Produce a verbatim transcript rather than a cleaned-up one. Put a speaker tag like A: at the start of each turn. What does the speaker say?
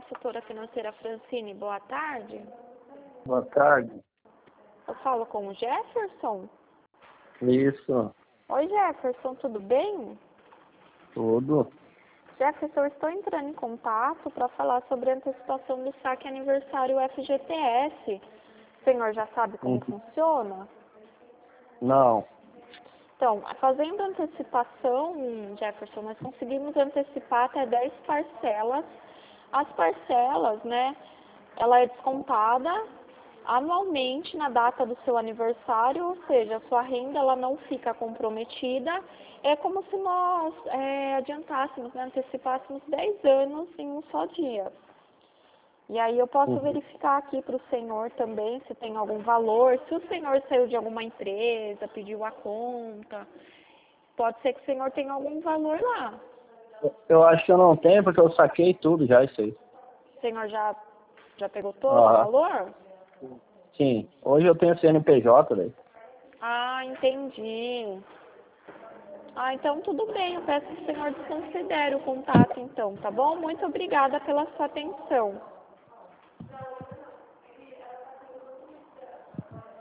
A: consultora financeira Francine, boa tarde.
B: Boa tarde.
A: Eu falo com o Jefferson?
B: Isso.
A: Oi, Jefferson, tudo bem?
B: Tudo.
A: Jefferson, eu estou entrando em contato para falar sobre a antecipação do saque aniversário F G T S. O senhor já sabe como
B: Uhum.
A: funciona?
B: Não.
A: Então, fazendo antecipação, Jefferson, nós conseguimos antecipar até dez parcelas. As parcelas, né, ela é descontada anualmente na data do seu aniversário, ou seja, a sua renda ela não fica comprometida. É como se nós é, adiantássemos, né, antecipássemos dez anos em um só dia. E aí eu posso
B: Uhum.
A: verificar aqui para o senhor também se tem algum valor, se o senhor saiu de alguma empresa, pediu a conta, pode ser que o senhor tenha algum valor lá.
B: Eu acho que eu não tenho, porque eu saquei tudo já, isso aí.
A: O senhor já, já pegou todo o
B: Ah,
A: valor?
B: sim. Hoje eu tenho C N P J, velho.
A: Ah, entendi. Ah, então tudo bem, eu peço que o senhor desconsidere o contato então, tá bom? Muito obrigada pela sua atenção.